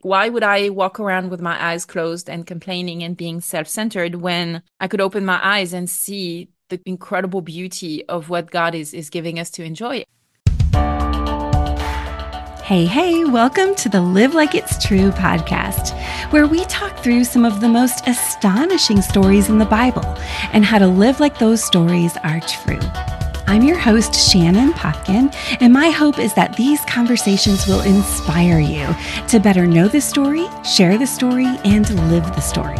why would I walk around with my eyes closed and complaining and being self-centered when I could open my eyes and see the incredible beauty of what God is giving us to enjoy? Hey, welcome to the Live Like It's True podcast, where we talk through some of the most astonishing stories in the Bible and how to live like those stories are true. I'm your host, Shannon Popkin, and my hope is that these conversations will inspire you to better know the story, share the story, and live the story.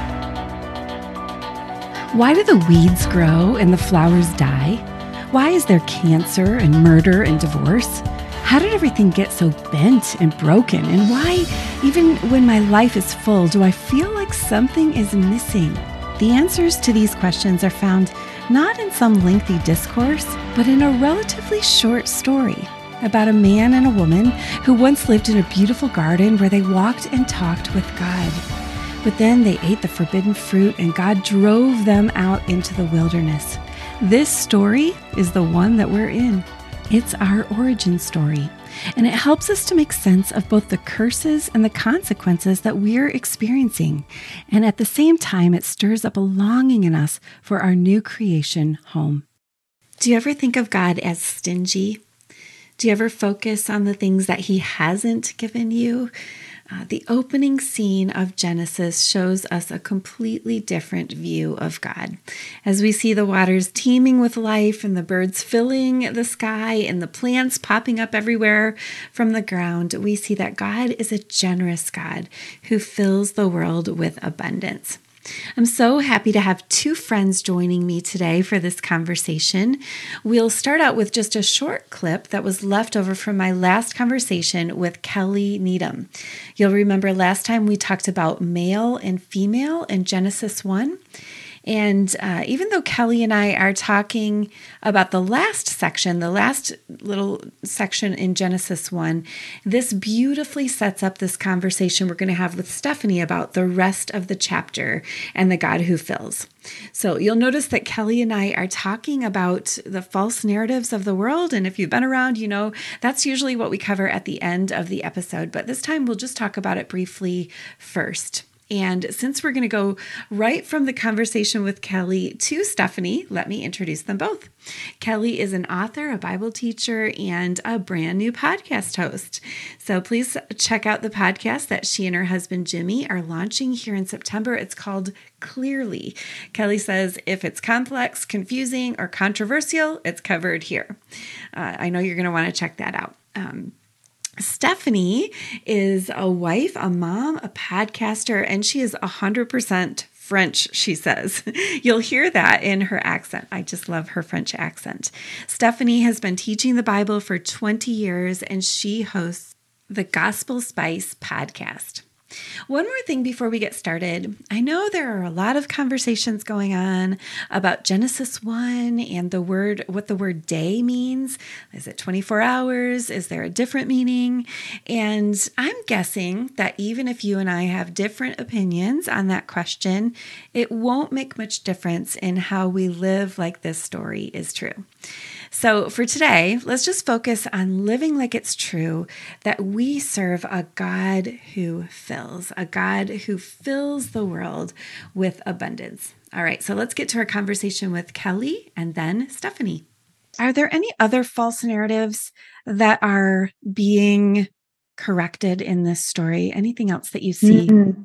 Why do the weeds grow and the flowers die? Why is there cancer and murder and divorce? How did everything get so bent and broken? And why, even when my life is full, do I feel like something is missing? The answers to these questions are found not in some lengthy discourse, but in a relatively short story about a man and a woman who once lived in a beautiful garden where they walked and talked with God. But then they ate the forbidden fruit and God drove them out into the wilderness. This story is the one that we're in. It's our origin story, and it helps us to make sense of both the curses and the consequences that we're experiencing. And at the same time, it stirs up a longing in us for our new creation home. Do you ever think of God as stingy? Do you ever focus on the things that He hasn't given you? The opening scene of Genesis shows us a completely different view of God. As we see the waters teeming with life and the birds filling the sky and the plants popping up everywhere from the ground, we see that God is a generous God who fills the world with abundance. I'm so happy to have two friends joining me today for this conversation. We'll start out with just a short clip that was left over from my last conversation with Kelly Needham. You'll remember last time we talked about male and female in Genesis 1. And even though Kelly and I are talking about the last section, the last little section in Genesis 1, this beautifully sets up this conversation we're going to have with Stephanie about the rest of the chapter and the God who fills. So you'll notice that Kelly and I are talking about the false narratives of the world. And if you've been around, you know that's usually what we cover at the end of the episode. But this time we'll just talk about it briefly first. And since we're going to go right from the conversation with Kelly to Stephanie, let me introduce them both. Kelly is an author, a Bible teacher, and a brand new podcast host. So please check out the podcast that she and her husband Jimmy are launching here in September. It's called Clearly. Kelly says if it's complex, confusing, or controversial, it's covered here. I know you're going to want to check that out. Stephanie is a wife, a mom, a podcaster, and she is 100% French, she says. You'll hear that in her accent. I just love her French accent. Stephanie has been teaching the Bible for 20 years, and she hosts the Gospel Spice podcast. One more thing before we get started. I know there are a lot of conversations going on about Genesis 1 and what the word day means. Is it 24 hours? Is there a different meaning? And I'm guessing that even if you and I have different opinions on that question, it won't make much difference in how we live like this story is true. So for today, let's just focus on living like it's true that we serve a God who fills, a God who fills the world with abundance. All right, so let's get to our conversation with Kelly and then Stephanie. Are there any other false narratives that are being corrected in this story? Anything else that you see? Mm-hmm.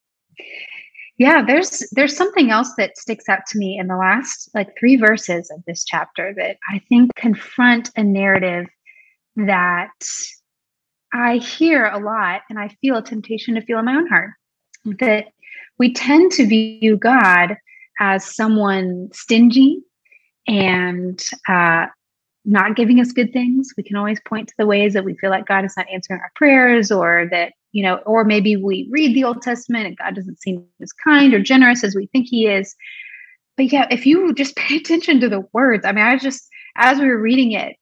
Yeah, there's something else that sticks out to me in the last 3 verses of this chapter that I think confront a narrative that I hear a lot and I feel a temptation to feel in my own heart. That we tend to view God as someone stingy and not giving us good things. We can always point to the ways that we feel like God is not answering our prayers, or that, or maybe we read the Old Testament and God doesn't seem as kind or generous as we think He is. But yeah, if you just pay attention to the words, as we were reading it,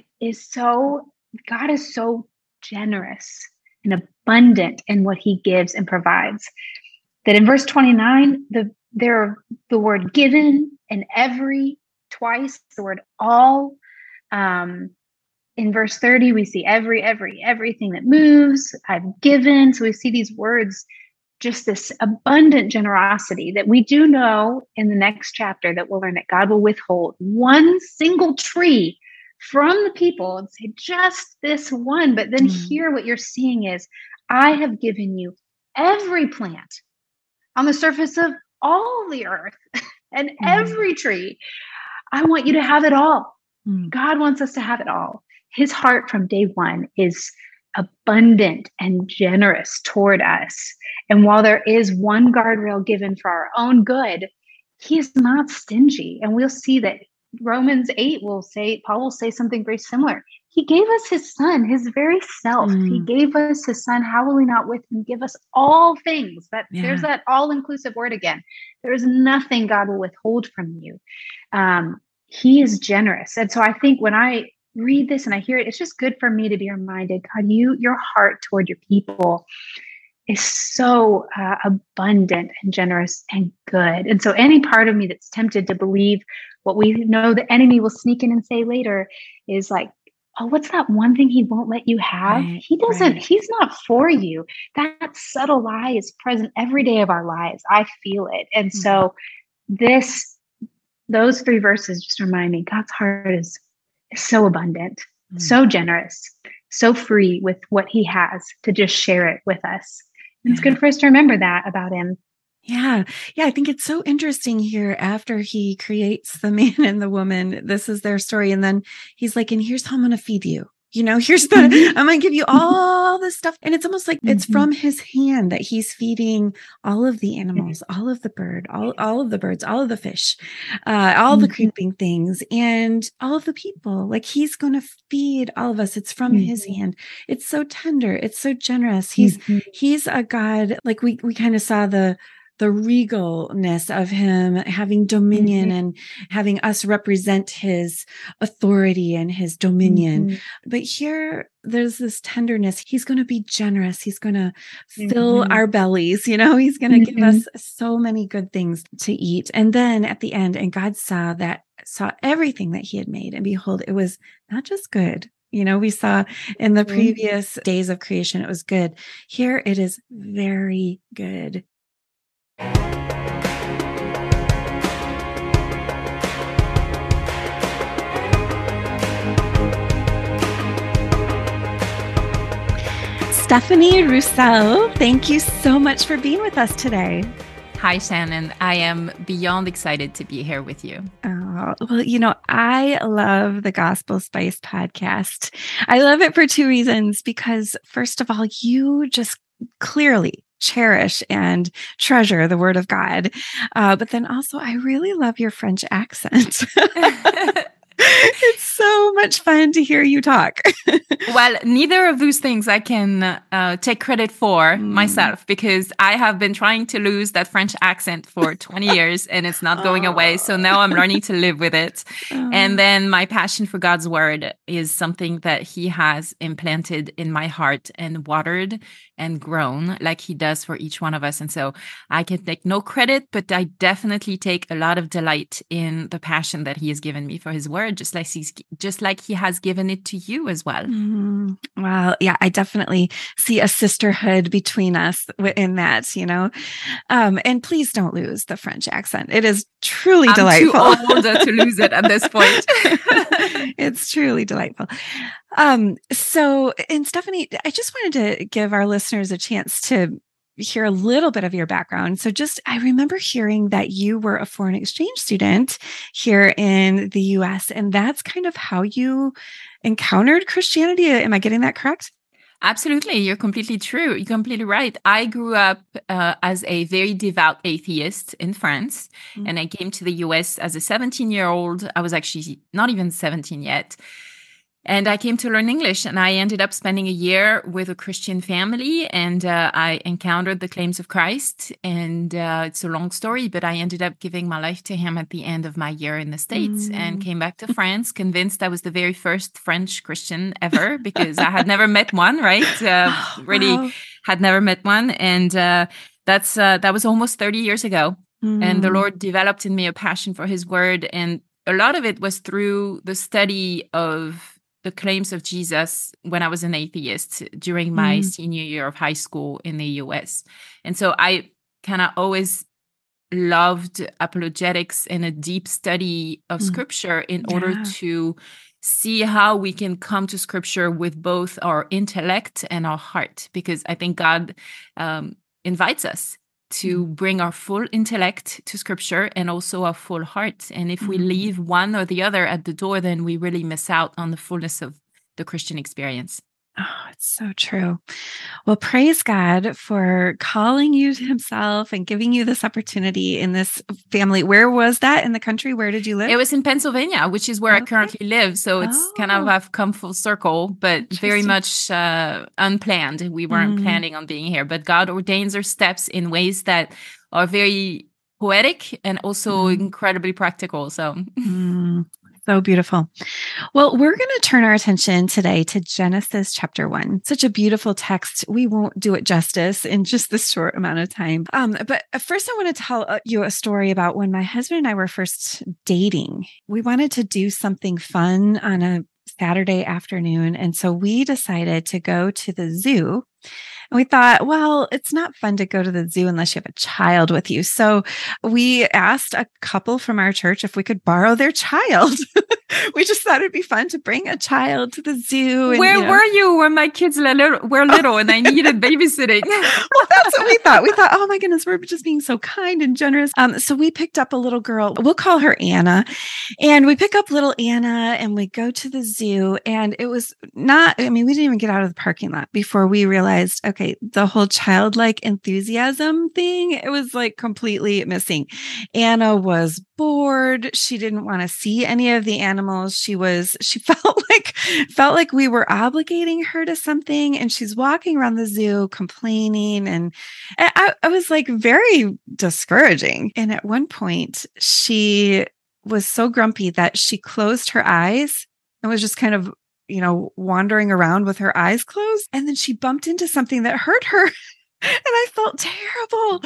God is so generous and abundant in what He gives and provides, that in verse 29, the word given and every, twice, the word all, in verse 30, we see everything that moves, I've given. So we see these words, just this abundant generosity that we do know in the next chapter that we'll learn that God will withhold one single tree from the people and say, just this one. But then here, what you're seeing is, I have given you every plant on the surface of all the earth and every tree. I want you to have it all. God wants us to have it all. His heart from day one is abundant and generous toward us. And while there is one guardrail given for our own good, he is not stingy. And we'll see that Romans 8 Paul will say something very similar. He gave us his son, his very self. He gave us his son. How will he not with him give us all things? There's that all-inclusive word again. There is nothing God will withhold from you. He is generous. And so I think when I read this and I hear it, it's just good for me to be reminded, God, your heart toward your people is so abundant and generous and good. And so any part of me that's tempted to believe what we know the enemy will sneak in and say later is like, oh, what's that one thing he won't let you have? He doesn't, he's not for you. That subtle lie is present every day of our lives. I feel it. And so those 3 verses just remind me God's heart is so abundant, so generous, so free with what he has to just share it with us. And it's good for us to remember that about him. Yeah. I think it's so interesting here after he creates the man and the woman, this is their story. And then he's like, and here's how I'm going to feed you. Here's I'm going to give you all this stuff. And it's almost like it's from his hand that he's feeding all of the animals, all of the bird, all of the birds, all of the fish, all the creeping things, and all of the people. Like he's going to feed all of us. It's from his hand. It's so tender. It's so generous. He's a God. Like we kind of saw the regalness of him having dominion and having us represent his authority and his dominion. But here there's this tenderness. He's going to be generous. He's going to fill our bellies. He's going to give us so many good things to eat. And then at the end, and God saw everything that he had made, and behold, it was not just good. We saw in the previous days of creation, it was good. Here it is very good. Stephanie Roussel, thank you so much for being with us today. Hi, Shannon. I am beyond excited to be here with you. Oh, well, I love the Gospel Spice podcast. I love it for 2 reasons. Because first of all, you just clearly cherish and treasure the Word of God. But then also, I really love your French accent. It's so much fun to hear you talk. Well, neither of those things I can take credit for myself, because I have been trying to lose that French accent for 20 years and it's not going away. So now I'm learning to live with it. And then my passion for God's word is something that he has implanted in my heart and watered and grown like he does for each one of us. And so I can take no credit, but I definitely take a lot of delight in the passion that he has given me for his word, just like he has given it to you as well. Well, yeah, I definitely see a sisterhood between us in that, and please don't lose the French accent. It is truly delightful. I'm too old to lose it at this point. It's truly delightful. So, and Stephanie, I just wanted to give our listeners a chance to hear a little bit of your background. So I remember hearing that you were a foreign exchange student here in the US, and that's kind of how you encountered Christianity. Am I getting that correct? Absolutely. You're completely true. You're completely right. I grew up as a very devout atheist in France, and I came to the US as a 17-year-old. I was actually not even 17 yet. And I came to learn English, and I ended up spending a year with a Christian family, and I encountered the claims of Christ. And it's a long story, but I ended up giving my life to him at the end of my year in the States and came back to France, convinced I was the very first French Christian ever, because I had never met one, right? Had never met one. And that was almost 30 years ago. And the Lord developed in me a passion for his word. And a lot of it was through the study of the claims of Jesus when I was an atheist during my senior year of high school in the US. And so I kind of always loved apologetics and a deep study of scripture in order to see how we can come to scripture with both our intellect and our heart, because I think God invites us to bring our full intellect to scripture and also our full heart. And if we leave one or the other at the door, then we really miss out on the fullness of the Christian experience. Oh, it's so true. Well, praise God for calling you to himself and giving you this opportunity in this family. Where was that in the country? Where did you live? It was in Pennsylvania, which is where I currently live. So it's kind of I've come full circle, but very much unplanned. We weren't planning on being here, but God ordains our steps in ways that are very poetic and also incredibly practical. So so beautiful. Well, we're going to turn our attention today to Genesis chapter 1. Such a beautiful text. We won't do it justice in just this short amount of time. But first, I want to tell you a story about when my husband and I were first dating. We wanted to do something fun on a Saturday afternoon. And so we decided to go to the zoo. And we thought, well, it's not fun to go to the zoo unless you have a child with you. So we asked a couple from our church if we could borrow their child. We just thought it'd be fun to bring a child to the zoo. And, were you when my kids were little and I needed babysitting? Well, that's what we thought. We thought, oh my goodness, we're just being so kind and generous. So we picked up a little girl. We'll call her Anna. And we pick up little Anna and we go to the zoo. And it was we didn't even get out of the parking lot before we realized, okay, the whole childlike enthusiasm thing, it was like completely missing. Anna was bored. She didn't want to see any of the animals. She felt like we were obligating her to something, and she's walking around the zoo complaining, and I was like very discouraging. And at one point she was so grumpy that she closed her eyes and was just kind of wandering around with her eyes closed. And then she bumped into something that hurt her. And I felt terrible.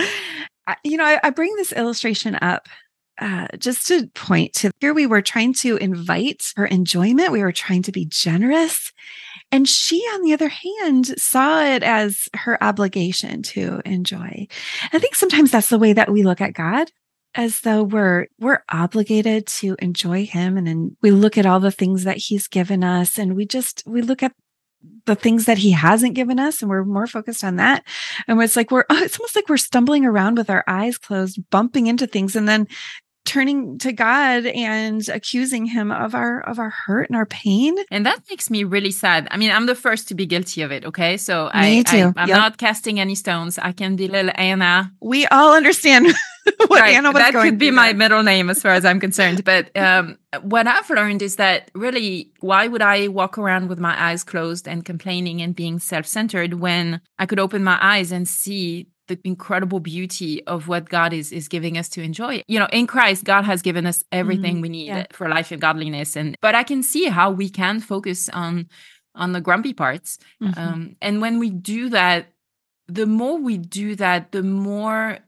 I bring this illustration up just to point to here we were trying to invite her enjoyment. We were trying to be generous. And she, on the other hand, saw it as her obligation to enjoy. I think sometimes that's the way that we look at God, as though we're obligated to enjoy him. And then we look at all the things that he's given us, and we look at the things that he hasn't given us, and we're more focused on that. And it's almost like we're stumbling around with our eyes closed, bumping into things, and then turning to God and accusing him of our hurt and our pain. And that makes me really sad. I mean, I'm the first to be guilty of it. Okay. So Me too. I'm not casting any stones. I can be little Anna. We all understand what Anna was that going could be my middle name as far as I'm concerned. But what I've learned is that really, why would I walk around with my eyes closed and complaining and being self-centered when I could open my eyes and see the incredible beauty of what God is giving us to enjoy? In Christ, God has given us everything we need for life and godliness. But I can see how we can focus on the grumpy parts. And when we do that, the more we do that, the more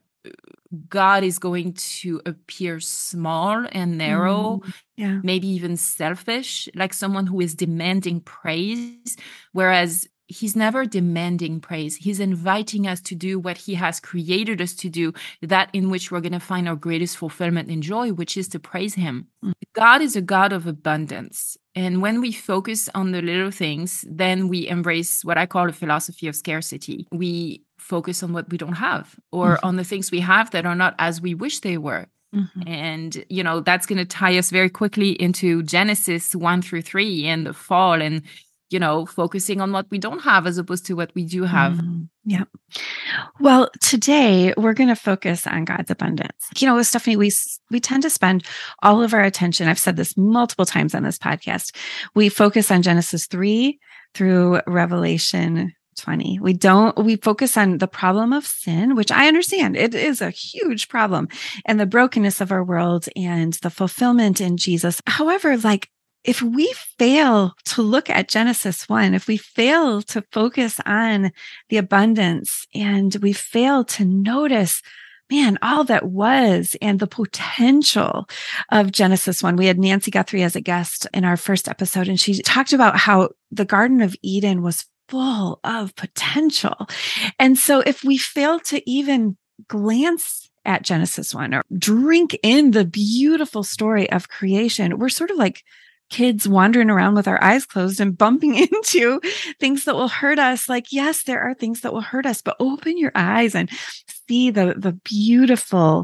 God is going to appear small and narrow, maybe even selfish, like someone who is demanding praise, whereas he's never demanding praise. He's inviting us to do what he has created us to do, that in which we're going to find our greatest fulfillment and joy, which is to praise him. God is a God of abundance. And when we focus on the little things, then we embrace what I call a philosophy of scarcity. We focus on what we don't have, or on the things we have that are not as we wish they were. And, that's going to tie us very quickly into Genesis 1-3 and the fall, and focusing on what we don't have as opposed to what we do have. Yeah. Well, today we're going to focus on God's abundance. Stephanie, we tend to spend all of our attention. I've said this multiple times on this podcast. We focus on Genesis 3 through Revelation 20. We focus on the problem of sin, which I understand it is a huge problem, and the brokenness of our world and the fulfillment in Jesus. However, if we fail to look at Genesis 1, if we fail to focus on the abundance, and we fail to notice man, all that was and the potential of Genesis 1. We had Nancy Guthrie as a guest in our first episode, and she talked about how the Garden of Eden was full of potential. And so if we fail to even glance at Genesis 1 or drink in the beautiful story of creation, we're sort of like kids wandering around with our eyes closed and bumping into things that will hurt us. Like, yes, there are things that will hurt us, but open your eyes and see the beautiful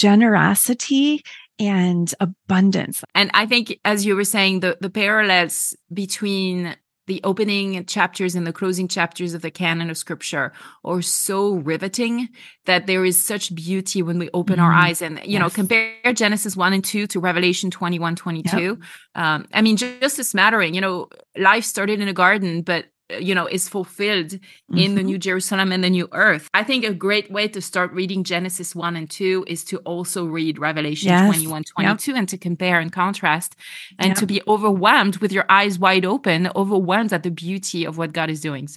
generosity and abundance. And I think, as you were saying, the parallels between the opening chapters and the closing chapters of the canon of scripture are so riveting that there is such beauty when we open our eyes and, you know, compare Genesis 1 and 2 to Revelation 21, 22. Yep. I mean, just a smattering, you know, life started in a garden, but you know, is fulfilled in the New Jerusalem and the new earth. I think a great way to start reading Genesis 1 and 2 is to also read Revelation 21, 22 and to compare and contrast and to be overwhelmed with your eyes wide open, overwhelmed at the beauty of what God is doing.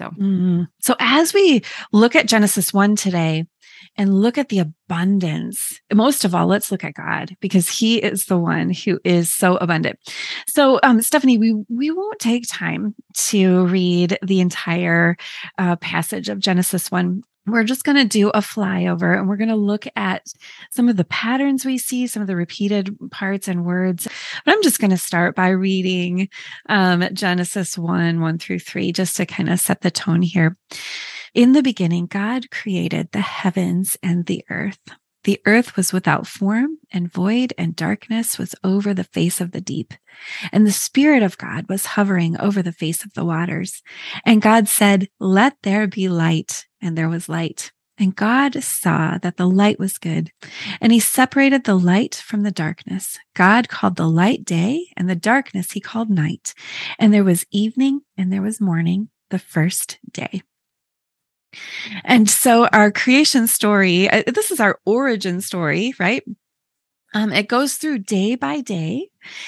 So as we look at Genesis 1 today, and look at the abundance. Most of all, let's look at God, because he is the one who is so abundant. So, Stephanie, we won't take time to read the entire passage of Genesis 1. We're just going to do a flyover, and we're going to look at some of the patterns we see, some of the repeated parts and words. But I'm just going to start by reading Genesis 1 through 3, just to kind of set the tone here. In the beginning, God created the heavens and the earth. The earth was without form and void, and darkness was over the face of the deep. And the Spirit of God was hovering over the face of the waters. And God said, "Let there be light." And there was light. And God saw that the light was good. And he separated the light from the darkness. God called the light day, and the darkness he called night. And there was evening and there was morning, the first day. And so our creation story, this is our origin story, right? It goes through day by day.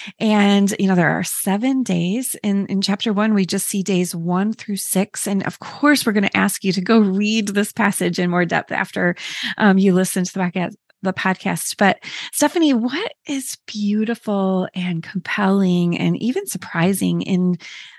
And, you know, there are 7 days in chapter 1. We just see days 1 through 6. And of course, we're going to ask you to go read this passage in more depth after you listen to the podcast. But Stephanie, what is beautiful and compelling and even surprising in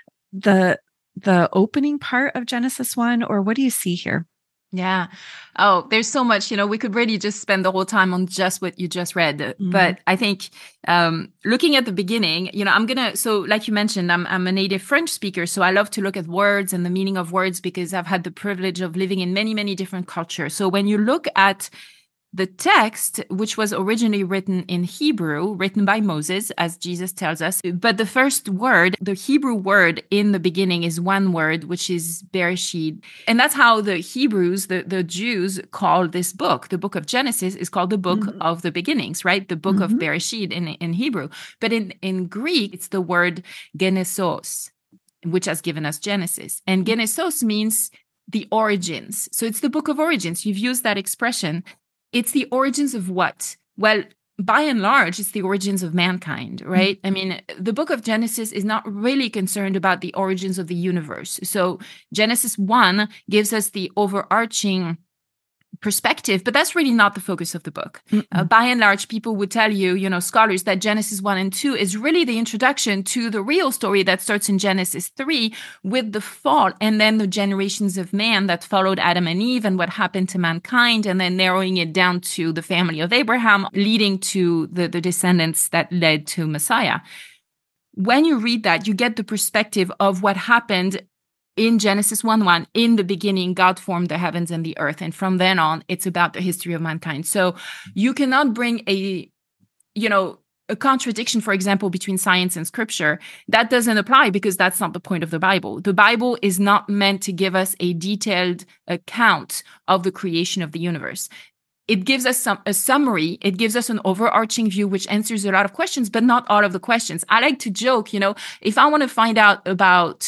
the opening part of Genesis 1, or what do you see here? Yeah. Oh, there's so much, you know, we could really just spend the whole time on just what you just read. But I think looking at the beginning, you know, so like you mentioned, I'm a native French speaker. So I love to look at words and the meaning of words because I've had the privilege of living in many, many different cultures. So when you look at the text, which was originally written in Hebrew, written by Moses, as Jesus tells us. But the first word, the Hebrew word in the beginning is one word, which is Bereshit. And that's how the Hebrews, the Jews, call this book. The book of Genesis is called the book of the beginnings, right? The book of Bereshit in Hebrew. But in Greek, it's the word Genesos, which has given us Genesis. And Genesos means the origins. So it's the book of origins. You've used that expression. It's the origins of what? Well, by and large, it's the origins of mankind, right? I mean, the book of Genesis is not really concerned about the origins of the universe. So Genesis 1 gives us the overarching perspective, but that's really not the focus of the book. By and large, people would tell you, you know, scholars, that Genesis 1 and 2 is really the introduction to the real story that starts in Genesis 3 with the fall and then the generations of man that followed Adam and Eve and what happened to mankind, and then narrowing it down to the family of Abraham, leading to the descendants that led to Messiah. When you read that, you get the perspective of what happened in Genesis 1:1, in the beginning, God formed the heavens and the earth. And from then on, it's about the history of mankind. So you cannot bring a contradiction, for example, between science and scripture. That doesn't apply because that's not the point of the Bible. The Bible is not meant to give us a detailed account of the creation of the universe. It gives us a summary. It gives us an overarching view, which answers a lot of questions, but not all of the questions. I like to joke, you know, if I want to find out about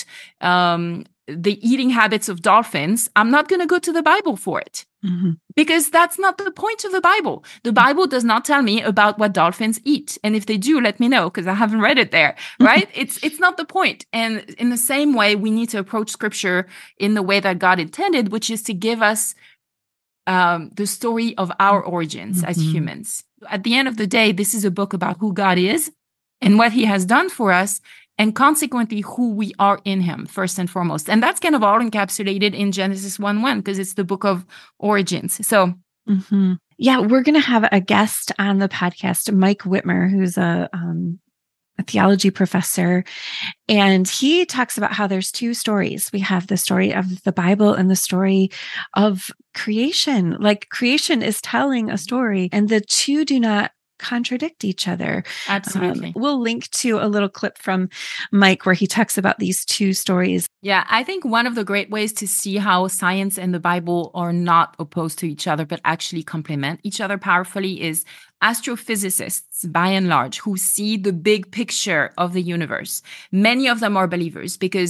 the eating habits of dolphins, I'm not going to go to the Bible for it because that's not the point of the Bible. The Bible does not tell me about what dolphins eat. And if they do, let me know because I haven't read it there, right? It's not the point. And in the same way, we need to approach scripture in the way that God intended, which is to give us the story of our origins as humans. At the end of the day, this is a book about who God is and what he has done for us, and consequently who we are in him, first and foremost. And that's kind of all encapsulated in Genesis 1:1, because it's the book of origins. So yeah, we're going to have a guest on the podcast, Mike Whitmer, who's a theology professor. And he talks about how there's two stories. We have the story of the Bible and the story of creation. Like creation is telling a story, and the two do not contradict each other. Absolutely. We'll link to a little clip from Mike where he talks about these two stories. Yeah, I think one of the great ways to see how science and the Bible are not opposed to each other, but actually complement each other powerfully, is astrophysicists, by and large, who see the big picture of the universe. Many of them are believers because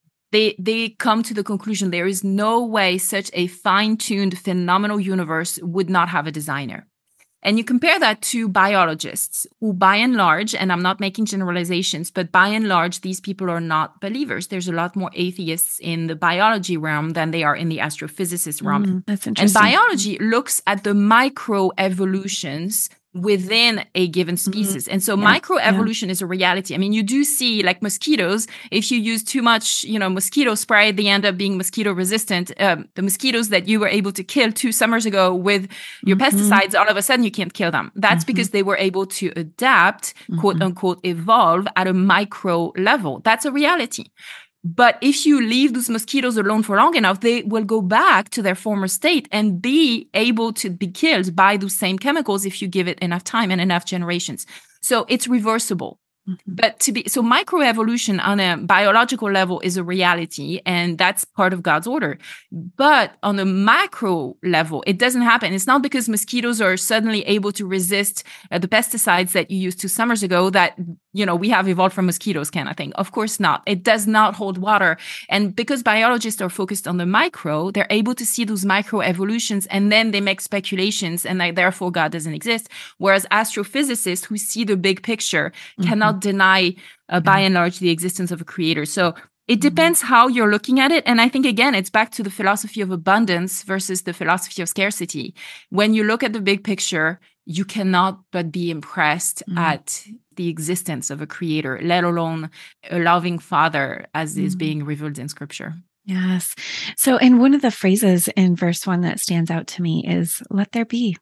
they come to the conclusion there is no way such a fine-tuned, phenomenal universe would not have a designer. And you compare that to biologists who, by and large, and I'm not making generalizations, but by and large, these people are not believers. There's a lot more atheists in the biology realm than they are in the astrophysicist realm. That's interesting. And biology looks at the microevolutions within a given species. And so microevolution is a reality. I mean, you do see, like mosquitoes, if you use too much, mosquito spray, they end up being mosquito resistant. The mosquitoes that you were able to kill 2 summers ago with your pesticides, all of a sudden you can't kill them. That's because they were able to adapt, quote unquote, evolve at a micro level. That's a reality. But if you leave those mosquitoes alone for long enough, they will go back to their former state and be able to be killed by those same chemicals if you give it enough time and enough generations. So it's reversible. But so microevolution on a biological level is a reality, and that's part of God's order. But on a macro level, it doesn't happen. It's not because mosquitoes are suddenly able to resist the pesticides that you used 2 summers ago that, we have evolved from mosquitoes kind of thing. Of course not. It does not hold water. And because biologists are focused on the micro, they're able to see those microevolutions, and then they make speculations, and therefore God doesn't exist. Whereas astrophysicists who see the big picture cannot deny, by and large, the existence of a creator. So it depends how you're looking at it. And I think, again, it's back to the philosophy of abundance versus the philosophy of scarcity. When you look at the big picture, you cannot but be impressed at the existence of a creator, let alone a loving father, as is being revealed in scripture. Yes. So, and one of the phrases in verse 1 that stands out to me is, let there be.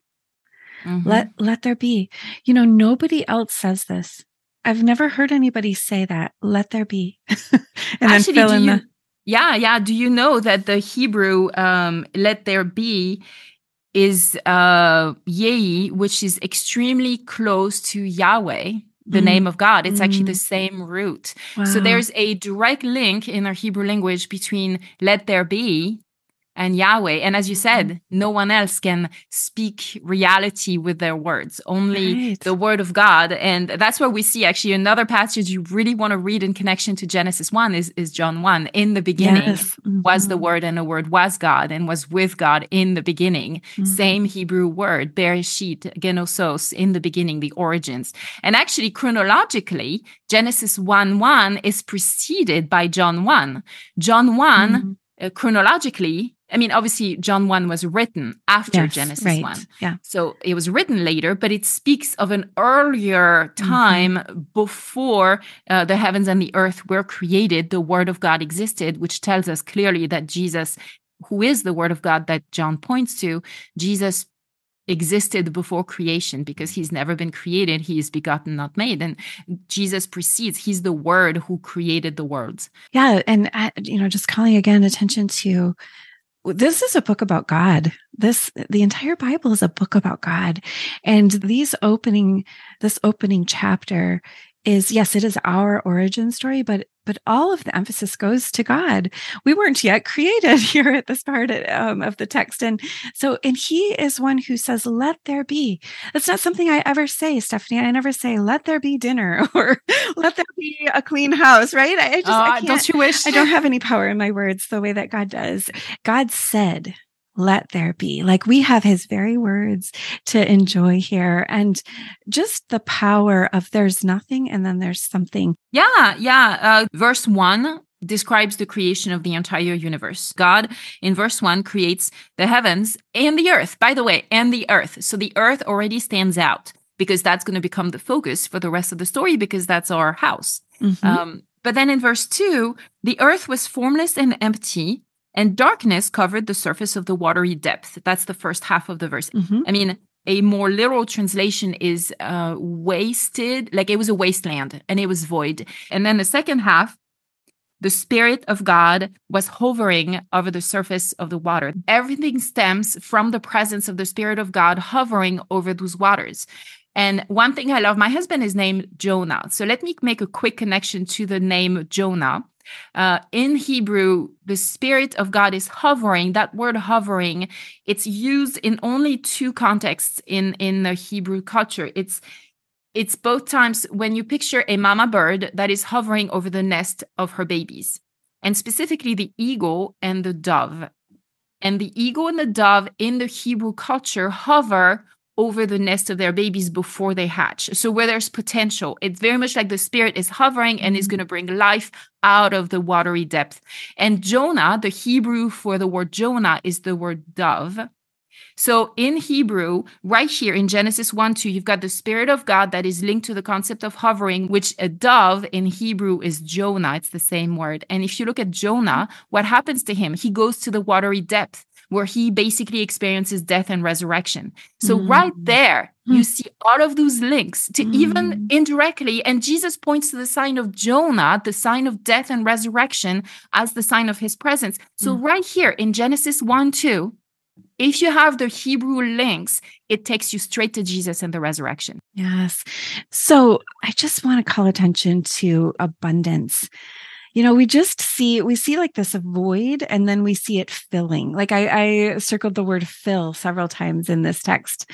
Let there be. Nobody else says this. I've never heard anybody say that. Let there be. And actually, then fill in the... Yeah. Do you know that the Hebrew let there be is Yehi, which is extremely close to Yahweh, the name of God. It's actually the same root. Wow. So there's a direct link in our Hebrew language between let there be and Yahweh. And as you said, no one else can speak reality with their words, only the word of God. And that's where we see actually another passage you really want to read in connection to Genesis 1 is John 1. In the beginning was the word, and the word was God and was with God in the beginning. Same Hebrew word, Bereshit, Genosos, in the beginning, the origins. And actually chronologically, Genesis 1:1 is preceded by John 1. John 1, chronologically, I mean, obviously, John 1 was written after Genesis 1. Yeah. So it was written later, but it speaks of an earlier time before the heavens and the earth were created. The Word of God existed, which tells us clearly that Jesus, who is the Word of God that John points to, Jesus existed before creation because he's never been created. He is begotten, not made. And Jesus precedes. He's the Word who created the worlds. Yeah. And, just calling again attention to, this is a book about God. The entire Bible is a book about God. And this opening chapter is, yes, it is our origin story, but all of the emphasis goes to God. We weren't yet created here at this part of the text. And he is one who says, let there be. That's not something I ever say, Stephanie. I never say, let there be dinner or let there be a clean house, right? I can't, don't you wish? I don't have any power in my words the way that God does. God said, let there be. Like, we have his very words to enjoy here. And just the power of there's nothing and then there's something. Yeah. Verse 1, describes the creation of the entire universe. God, in verse 1, creates the heavens and the earth, by the way, and the earth. So the earth already stands out because that's going to become the focus for the rest of the story because that's our house. But then in verse 2, the earth was formless and empty, and darkness covered the surface of the watery depth. That's the first half of the verse. I mean, a more literal translation is wasted, like it was a wasteland and it was void. And then the second half, the Spirit of God was hovering over the surface of the water. Everything stems from the presence of the Spirit of God hovering over those waters. And one thing I love, my husband is named Jonah. So let me make a quick connection to the name Jonah. In Hebrew, the Spirit of God is hovering. That word hovering, it's used in only two contexts in the Hebrew culture. It's both times when you picture a mama bird that is hovering over the nest of her babies, and specifically the eagle and the dove. And the eagle and the dove in the Hebrew culture hover over the nest of their babies before they hatch. So where there's potential, it's very much like the Spirit is hovering and is going to bring life out of the watery depth. And Jonah, the Hebrew for the word Jonah is the word dove. So in Hebrew, right here in Genesis 1-2, you've got the Spirit of God that is linked to the concept of hovering, which a dove in Hebrew is Jonah. It's the same word. And if you look at Jonah, what happens to him? He goes to the watery depth where he basically experiences death and resurrection. So right there, you see all of those links to even indirectly, and Jesus points to the sign of Jonah, the sign of death and resurrection, as the sign of his presence. So right here in Genesis 1-2, if you have the Hebrew links, it takes you straight to Jesus and the resurrection. Yes. So I just want to call attention to abundance. You know, we see like this void and then we see it filling. Like I circled the word fill several times in this text.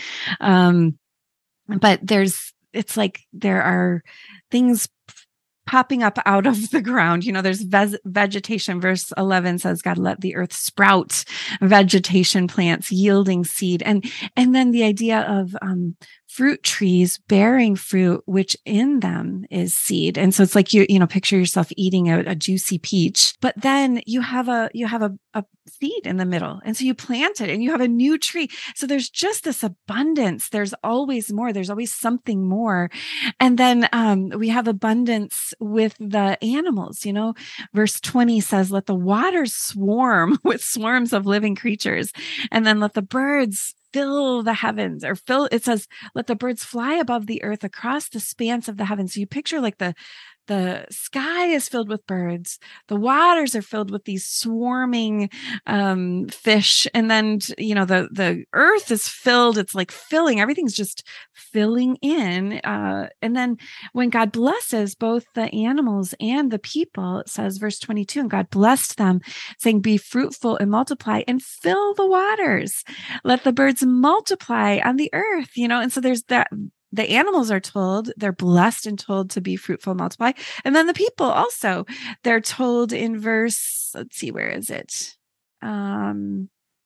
But it's like there are things popping up out of the ground. You know, there's vegetation. Verse 11 says, God, let the earth sprout vegetation plants yielding seed. And then the idea of fruit trees bearing fruit, which in them is seed. And so it's like, you know, picture yourself eating a juicy peach, but then you have a seed in the middle. And so you plant it and you have a new tree. So there's just this abundance. There's always more. There's always something more. And then we have abundance with the animals. You know, verse 20 says, let the waters swarm with swarms of living creatures. And then let the birds fill the heavens, it says, let the birds fly above the earth across the expanse of the heavens. So you picture like the sky is filled with birds. The waters are filled with these swarming fish. And then, you know, the earth is filled. It's like filling. Everything's just filling in. And then when God blesses both the animals and the people, it says, verse 22, and God blessed them, saying, be fruitful and multiply and fill the waters. Let the birds multiply on the earth, you know? And so there's that. The animals are told, they're blessed and told to be fruitful and multiply. And then the people also, they're told in verse, let's see, where is it? In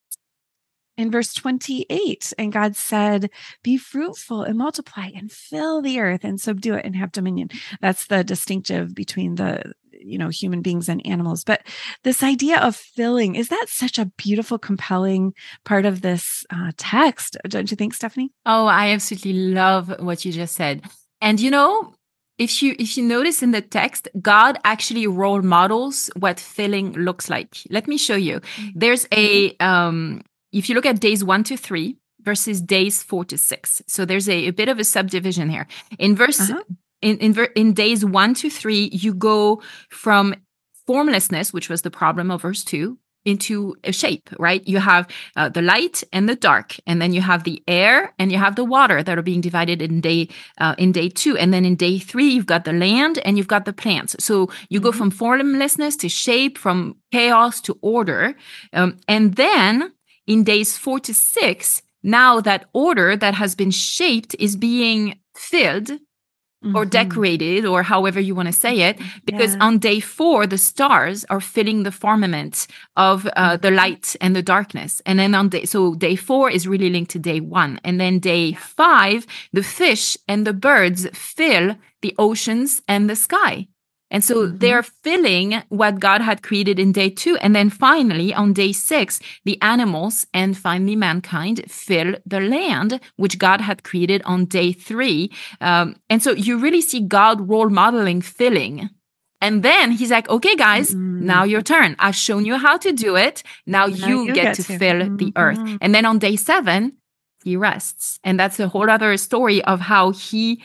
verse 28, and God said, be fruitful and multiply and fill the earth and subdue it and have dominion. That's the distinctive between the, you know, human beings and animals. But this idea of filling, is that such a beautiful, compelling part of this text? Don't you think, Stephanie? Oh, I absolutely love what you just said. And, you know, if you notice in the text, God actually role models what filling looks like. Let me show you. There's if you look at days 1-3 versus days 4-6. So there's a bit of a subdivision here. In verse in days 1-3, you go from formlessness, which was the problem of verse 2, into a shape, right? You have the light and the dark, and then you have the air and you have the water that are being divided in day 2. And then in day 3, you've got the land and you've got the plants. So you go from formlessness to shape, from chaos to order. And then in days 4-6, now that order that has been shaped is being filled or decorated, or however you want to say it, because on day 4, the stars are filling the firmament of the light and the darkness. And then day 4 is really linked to day 1. And then day 5, the fish and the birds fill the oceans and the sky. And so they're filling what God had created in day 2. And then finally, on day 6, the animals and finally mankind fill the land, which God had created on day 3. And so you really see God role modeling filling. And then he's like, okay, guys, now your turn. I've shown you how to do it. Now you get to fill the earth. And then on day 7, he rests. And that's a whole other story of how he,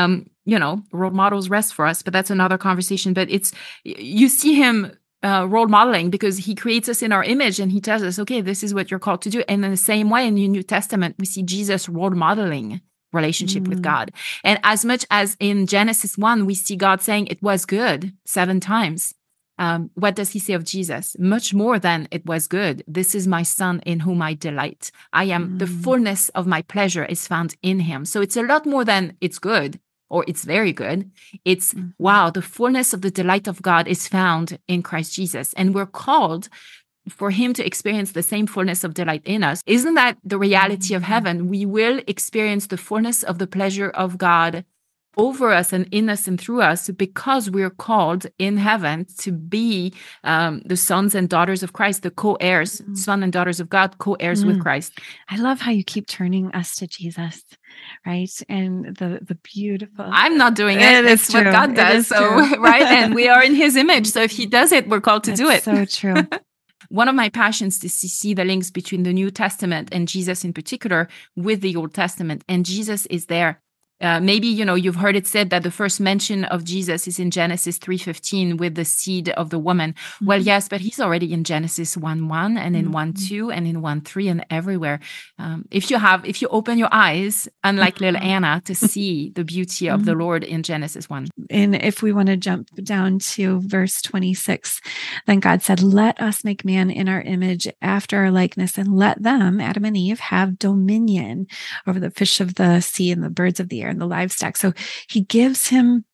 role models rest for us. But that's another conversation. But you see him role modeling because he creates us in our image and he tells us, okay, this is what you're called to do. And in the same way, in the New Testament, we see Jesus role modeling relationship with God. And as much as in Genesis 1, we see God saying it was good 7 times. What does he say of Jesus? Much more than it was good. This is my son in whom I delight. I am the fullness of my pleasure is found in him. So it's a lot more than it's good or it's very good. It's wow, the fullness of the delight of God is found in Christ Jesus. And we're called for him to experience the same fullness of delight in us. Isn't that the reality of heaven? We will experience the fullness of the pleasure of God over us and in us and through us because we're called in heaven to be the sons and daughters of Christ, the co-heirs, son and daughters of God, co-heirs with Christ. I love how you keep turning us to Jesus, right? And the beautiful... I'm not doing it. It's what God does. So, right? And we are in his image. So if he does it, we're called to do it. So true. One of my passions is to see the links between the New Testament and Jesus in particular with the Old Testament. And Jesus is there. Maybe, you've heard it said that the first mention of Jesus is in Genesis 3:15 with the seed of the woman. Well, yes, but he's already in Genesis 1:1 and in 1:2 and in 1:3 and everywhere. If you open your eyes, unlike little Anna, to see the beauty of the Lord in Genesis 1. And if we want to jump down to verse 26, then God said, let us make man in our image after our likeness and let them, Adam and Eve, have dominion over the fish of the sea and the birds of the air and the livestock. So he gives him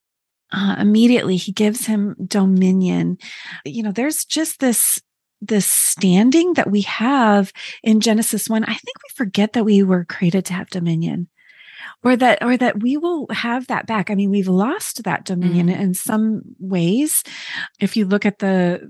immediately, he gives him dominion. There's just this standing that we have in Genesis 1. I think we forget that we were created to have dominion. Or that we will have that back. I mean, we've lost that dominion in some ways. If you look at the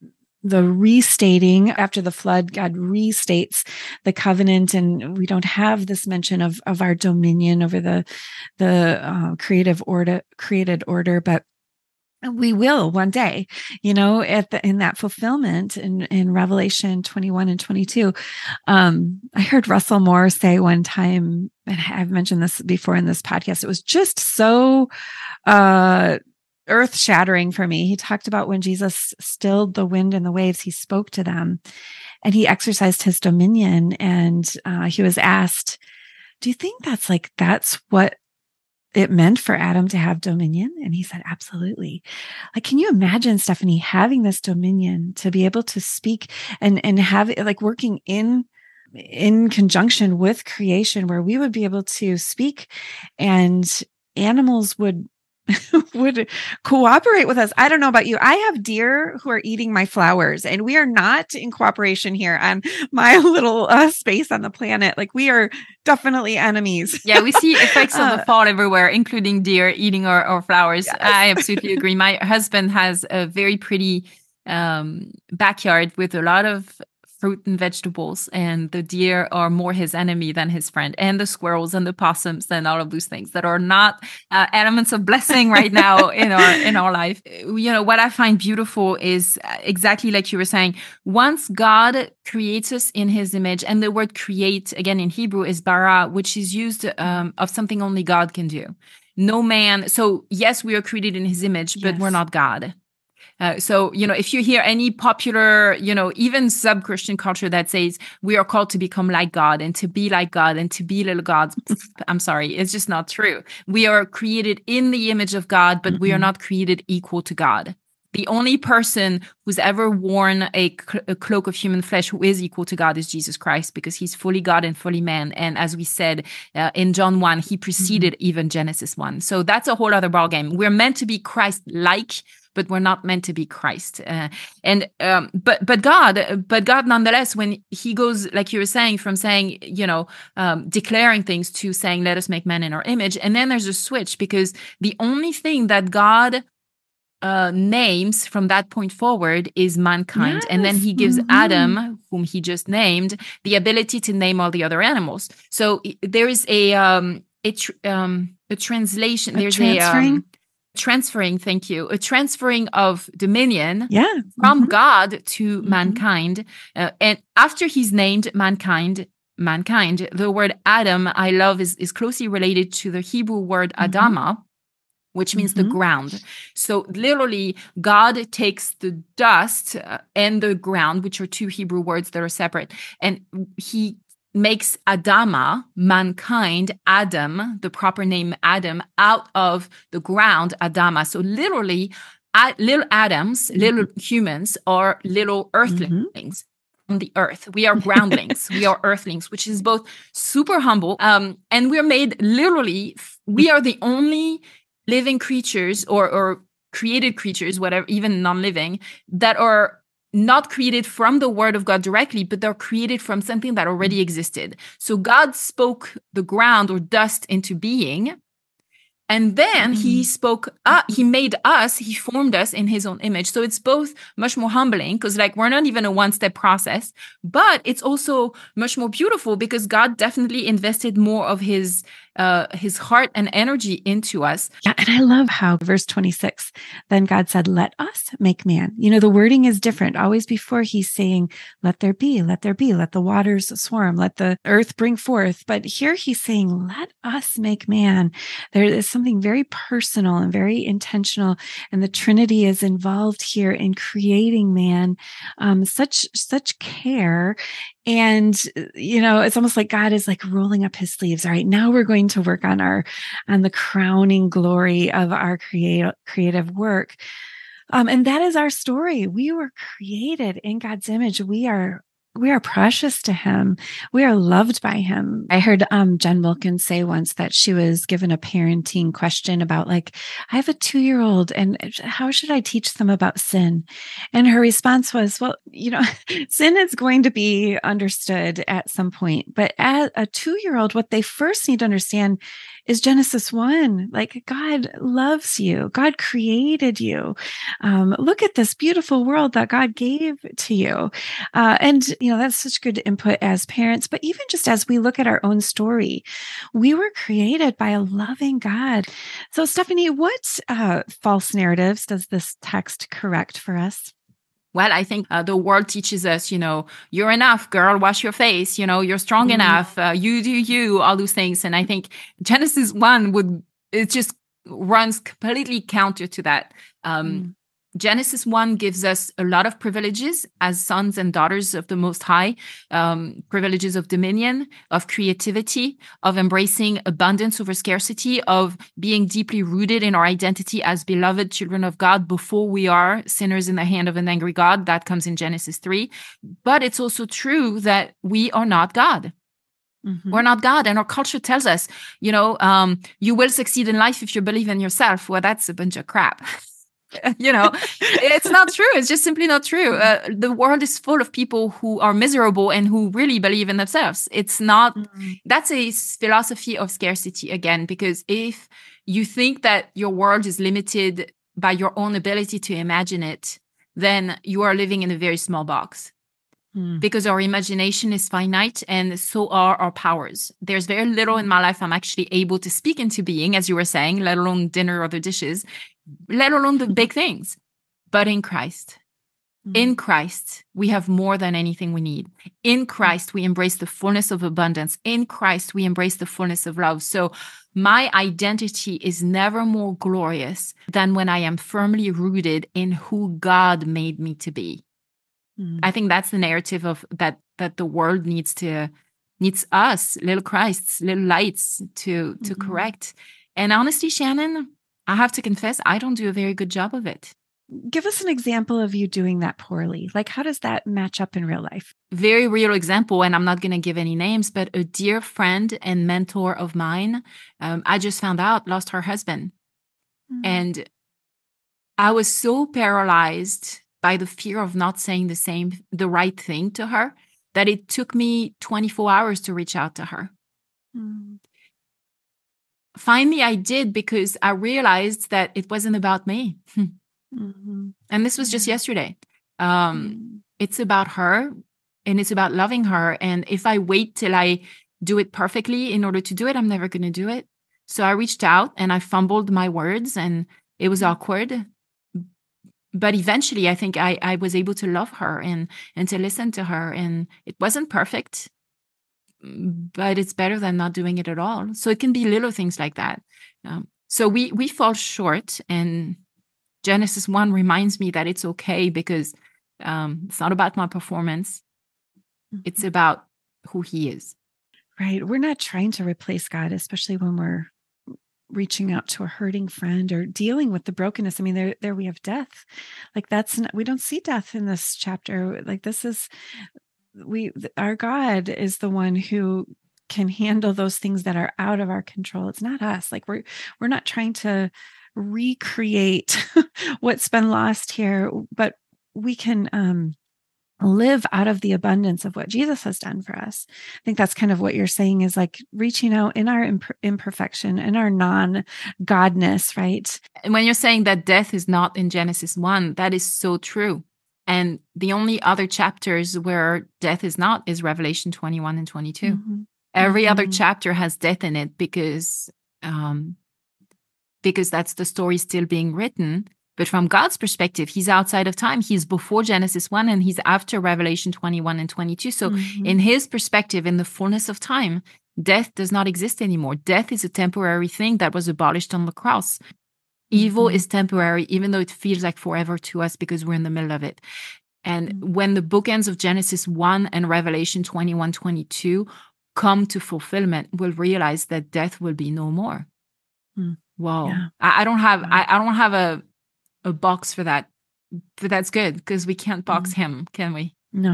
restating after the flood, God restates the covenant, and we don't have this mention of our dominion over the created order, but we will one day, in that fulfillment in Revelation 21 and 22. I heard Russell Moore say one time, and I've mentioned this before in this podcast, it was just so earth-shattering for me. He talked about when Jesus stilled the wind and the waves, he spoke to them and he exercised his dominion. And he was asked, do you think that's what it meant for Adam to have dominion? And he said, absolutely. Can you imagine, Stephanie, having this dominion to be able to speak and have it working in conjunction with creation, where we would be able to speak and animals would cooperate with us. I don't know about you. I have deer who are eating my flowers, and we are not in cooperation here on my little space on the planet. We are definitely enemies. Yeah, we see effects of the fall everywhere, including deer eating our flowers. Yes. I absolutely agree. My husband has a very pretty backyard with a lot of fruit and vegetables, and the deer are more his enemy than his friend, and the squirrels and the possums and all of those things that are not elements of blessing right now in our life. What I find beautiful is exactly like you were saying, once God creates us in his image, and the word create again in Hebrew is bara, which is used of something only God can do. No man. So yes, we are created in his image, but we're not God. So, if you hear any popular, even sub-Christian culture that says we are called to become like God and to be like God and to be little gods, I'm sorry, it's just not true. We are created in the image of God, but we are not created equal to God. The only person who's ever worn a cloak of human flesh who is equal to God is Jesus Christ, because he's fully God and fully man. And as we said in John 1, he preceded even Genesis 1. So that's a whole other ballgame. We're meant to be Christ-like, but we're not meant to be Christ. But God, nonetheless, when he goes, like you were saying, from saying, declaring things to saying, let us make man in our image. And then there's a switch, because the only thing that God names from that point forward is mankind. And then Yes. he gives Adam, whom he just named, the ability to name all the other animals. So there is a translation. A There's transferring? transferring, thank you, a transferring of dominion Yeah. from God to mankind. And after he's named mankind, the word Adam, I love, is closely related to the Hebrew word Adama, which means the ground. So literally, God takes the dust and the ground, which are two Hebrew words that are separate, and he makes Adama, mankind, Adam, the proper name Adam, out of the ground, Adama. So literally, little Adams, little humans are little earthlings on the earth. We are groundlings. We are earthlings, which is both super humble. And we're made literally, we are the only living creatures or created creatures, whatever, even non-living, that are not created from the word of God directly, but they're created from something that already existed. So God spoke the ground or dust into being. And then he spoke, he made us, he formed us in his own image. So it's both much more humbling because like we're not even a one-step process, but it's also much more beautiful because God definitely invested more of his heart and energy into us. Yeah, and I love how verse 26, then God said, let us make man. You know, the wording is different. Always before he's saying, let there be, let the waters swarm, let the earth bring forth. But here he's saying, let us make man. There is something very personal and very intentional. And the Trinity is involved here in creating man. Such care. And, you know, it's almost like God is like rolling up his sleeves. All right, now we're going to work on the crowning glory of our creative work. And that is our story. We were created in God's image. We are precious to him. We are loved by him. I heard Jen Wilkins say once that she was given a parenting question about like, I have a 2-year-old and how should I teach them about sin? And her response was, well, you know, sin is going to be understood at some point. But as a 2-year-old, what they first need to understand is Genesis 1. Like God loves you. God created you. Look at this beautiful world that God gave to you. And, you know, that's such good input as parents, but even just as we look at our own story, we were created by a loving God. So Stephanie, what false narratives does this text correct for us? Well, I think the world teaches us, you know, you're enough, girl, wash your face, you know, you're strong enough, you do you, all those things. And I think Genesis 1 it just runs completely counter to that. Genesis 1 gives us a lot of privileges as sons and daughters of the Most High, privileges of dominion, of creativity, of embracing abundance over scarcity, of being deeply rooted in our identity as beloved children of God before we are sinners in the hand of an angry God. That comes in Genesis 3. But it's also true that we are not God. We're not God. And our culture tells us, you know, you will succeed in life if you believe in yourself. Well, that's a bunch of crap. You know, it's not true. It's just simply not true. The world is full of people who are miserable and who really believe in themselves. It's not, that's a philosophy of scarcity again, because if you think that your world is limited by your own ability to imagine it, then you are living in a very small box. Because our imagination is finite and so are our powers. There's very little in my life I'm actually able to speak into being, as you were saying, let alone dinner or the dishes, let alone the big things. But in Christ, we have more than anything we need. In Christ, we embrace the fullness of abundance. In Christ, we embrace the fullness of love. So my identity is never more glorious than when I am firmly rooted in who God made me to be. I think that's the narrative of that the world needs us, little Christs, little lights to correct. And honestly, Shannon, I have to confess, I don't do a very good job of it. Give us an example of you doing that poorly. Like, how does that match up in real life? Very real example, and I'm not going to give any names, but a dear friend and mentor of mine, I just found out, lost her husband. And I was so paralyzed by the fear of not saying the right thing to her, that it took me 24 hours to reach out to her. Finally, I did, because I realized that it wasn't about me. And this was just yesterday. Mm. It's about her, and it's about loving her. And if I wait till I do it perfectly in order to do it, I'm never going to do it. So I reached out and I fumbled my words, and it was awkward. But eventually, I think I was able to love her and to listen to her. And it wasn't perfect, but it's better than not doing it at all. So it can be little things like that. So we fall short, and Genesis 1 reminds me that it's okay, because it's not about my performance. It's about who he is. Right. We're not trying to replace God, especially when we're reaching out to a hurting friend or dealing with the brokenness. I mean, there we have death. Like that's not, we don't see death in this chapter. Like this is, our God is the one who can handle those things that are out of our control. It's not us. Like we're not trying to recreate what's been lost here, but we can live out of the abundance of what Jesus has done for us. I think that's kind of what you're saying, is like reaching out in our imperfection and our non-godness, right? And when you're saying that death is not in Genesis 1, that is so true. And the only other chapters where death is not is Revelation 21 and 22. Every other chapter has death in it, because that's the story still being written. But from God's perspective, he's outside of time. He's before Genesis 1 and he's after Revelation 21 and 22. So in his perspective, in the fullness of time, death does not exist anymore. Death is a temporary thing that was abolished on the cross. Evil is temporary, even though it feels like forever to us because we're in the middle of it. And when the bookends of Genesis 1 and Revelation 21, 22 come to fulfillment, we'll realize that death will be no more. Wow. Yeah. I don't have a box for that, but that's good, because we can't box him, can we? No,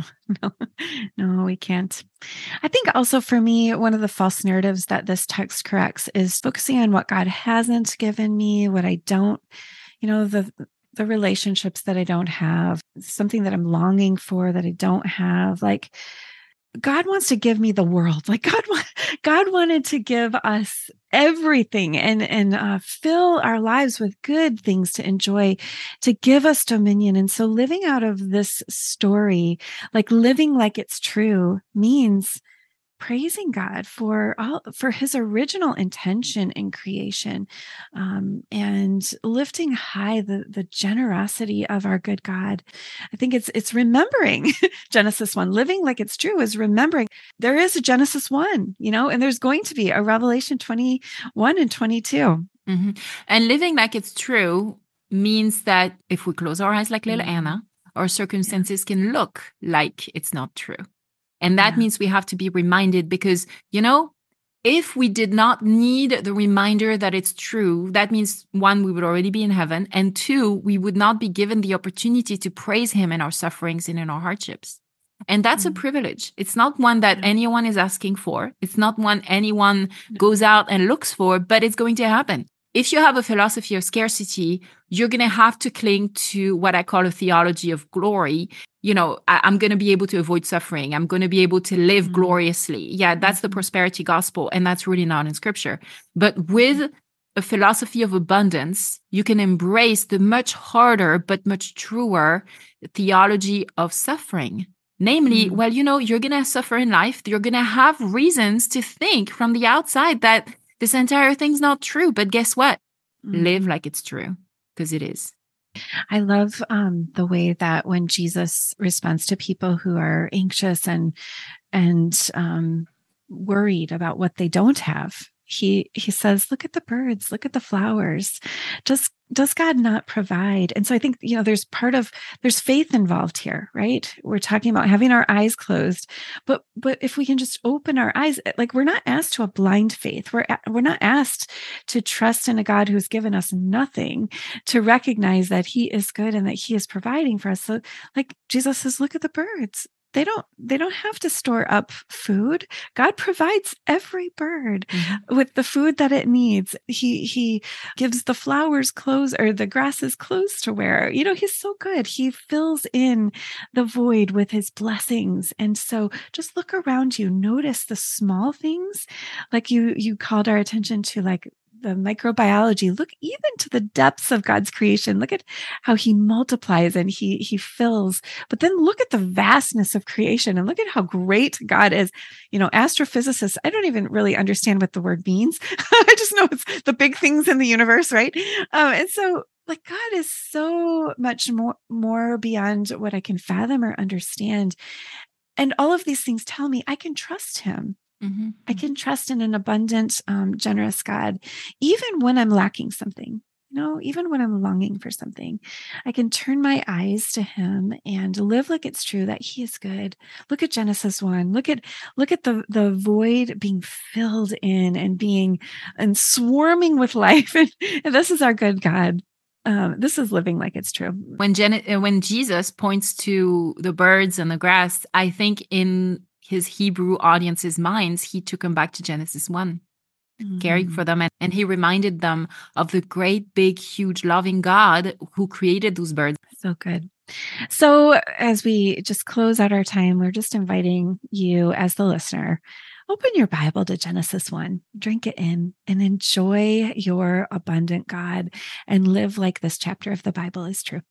we can't. I think also for me, one of the false narratives that this text corrects is focusing on what God hasn't given me, what I don't, the relationships that I don't have, something that I'm longing for that I don't have. Like God wants to give me the world. Like God wanted to give us everything and fill our lives with good things to enjoy, to give us dominion. And so living out of this story, like living like it's true, means praising God for his original intention in creation, and lifting high the generosity of our good God. I think it's remembering Genesis 1. Living like it's true is remembering there is a Genesis 1, and there's going to be a Revelation 21 and 22. And living like it's true means that if we close our eyes like little Anna, our circumstances can look like it's not true. And that means we have to be reminded, because, if we did not need the reminder that it's true, that means 1, we would already be in heaven. And 2, we would not be given the opportunity to praise him in our sufferings and in our hardships. And that's a privilege. It's not one that anyone is asking for. It's not one anyone goes out and looks for, but it's going to happen. If you have a philosophy of scarcity, you're going to have to cling to what I call a theology of glory. I'm going to be able to avoid suffering. I'm going to be able to live gloriously. Yeah, that's the prosperity gospel, and that's really not in scripture. But with a philosophy of abundance, you can embrace the much harder but much truer theology of suffering. Namely, you're going to suffer in life. You're going to have reasons to think from the outside that this entire thing's not true. But guess what? Live like it's true, because it is. I love the way that when Jesus responds to people who are anxious and worried about what they don't have, he says, look at the birds, look at the flowers. Does God not provide? And so I think, there's faith involved here, right? We're talking about having our eyes closed, but if we can just open our eyes, like we're not asked to a blind faith. We're not asked to trust in a God who's given us nothing, to recognize that he is good and that he is providing for us. So like Jesus says, look at the birds. They don't have to store up food. God provides every bird with the food that it needs. He gives the flowers clothes, or the grasses clothes to wear. He's so good. He fills in the void with his blessings. And so just look around you, notice the small things. Like you called our attention to, like microbiology. Look even to the depths of God's creation. Look at how he multiplies and he fills. But then look at the vastness of creation and look at how great God is. Astrophysicists, I don't even really understand what the word means. I just know it's the big things in the universe, right? And so God is so much more beyond what I can fathom or understand. And all of these things tell me I can trust him. Mm-hmm. I can trust in an abundant, generous God, even when I'm lacking something, even when I'm longing for something. I can turn my eyes to him and live like it's true that he is good. Look at Genesis 1. Look at the void being filled in and swarming with life. And this is our good God. This is living like it's true. When Jesus points to the birds and the grass, I think in his Hebrew audience's minds, he took them back to Genesis 1, caring for them. And he reminded them of the great, big, huge, loving God who created those birds. So good. So as we just close out our time, we're just inviting you as the listener, open your Bible to Genesis 1, drink it in, and enjoy your abundant God and live like this chapter of the Bible is true.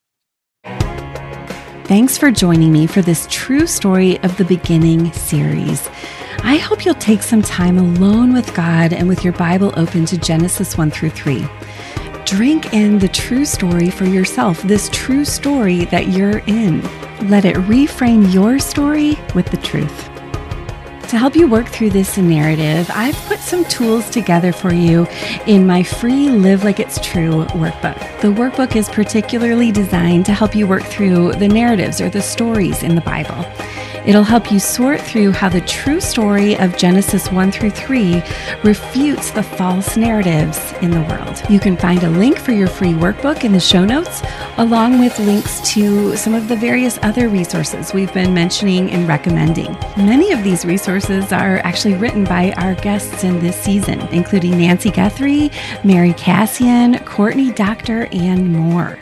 Thanks for joining me for this True Story of the Beginning series. I hope you'll take some time alone with God and with your Bible open to Genesis 1 through 3. Drink in the true story for yourself, this true story that you're in. Let it reframe your story with the truth. To help you work through this narrative, I've put some tools together for you in my free Live Like It's True workbook. The workbook is particularly designed to help you work through the narratives or the stories in the Bible. It'll help you sort through how the true story of Genesis 1 through 3 refutes the false narratives in the world. You can find a link for your free workbook in the show notes, along with links to some of the various other resources we've been mentioning and recommending. Many of these resources are actually written by our guests in this season, including Nancy Guthrie, Mary Cassian, Courtney Doctor, and more.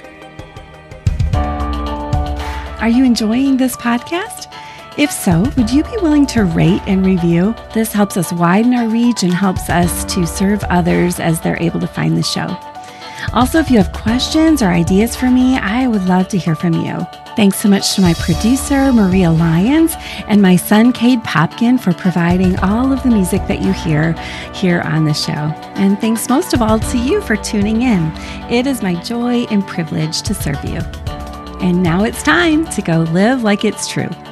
Are you enjoying this podcast? If so, would you be willing to rate and review? This helps us widen our reach and helps us to serve others as they're able to find the show. Also, if you have questions or ideas for me, I would love to hear from you. Thanks so much to my producer, Maria Lyons, and my son, Cade Popkin, for providing all of the music that you hear here on the show. And thanks most of all to you for tuning in. It is my joy and privilege to serve you. And now it's time to go live like it's true.